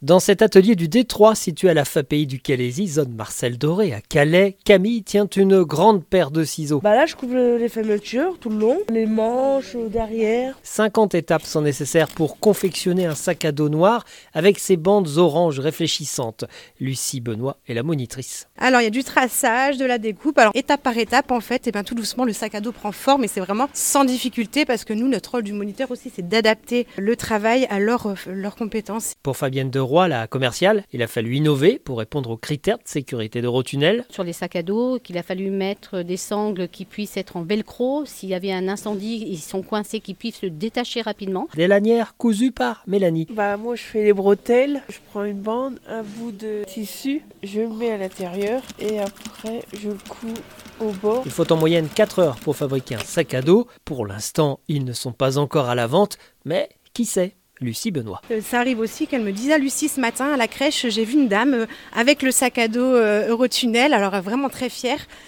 Dans cet atelier du Détroit situé à la FAPI du Calaisis, zone Marcel Doré à Calais, Camille tient une grande paire de ciseaux. Là, je coupe les fermetures tout le long, les manches, derrière. 50 étapes sont nécessaires pour confectionner un sac à dos noir avec ses bandes oranges réfléchissantes. Lucie Benoît est la monitrice. Alors il y a du traçage, de la découpe. Alors étape par étape en fait, tout doucement le sac à dos prend forme et c'est vraiment sans difficulté parce que nous, notre rôle du moniteur aussi, c'est d'adapter le travail à leurs compétences. Pour Fabienne Deroy, la commerciale, il a fallu innover pour répondre aux critères de sécurité d'Eurotunnel. Sur les sacs à dos, qu'il a fallu mettre des sangles qui puissent être en velcro. S'il y avait un incendie, ils sont coincés, qu'ils puissent se détacher rapidement. Des lanières cousues par Mélanie. Moi, je fais les bretelles. Je prends une bande, un bout de tissu, je le mets à l'intérieur et après, je le couds au bord. Il faut en moyenne 4 heures pour fabriquer un sac à dos. Pour l'instant, ils ne sont pas encore à la vente, mais qui sait ? Lucie Benoît. Ça arrive aussi qu'elle me dise « Lucie, ce matin à la crèche, j'ai vu une dame avec le sac à dos Eurotunnel. » Alors vraiment très fière.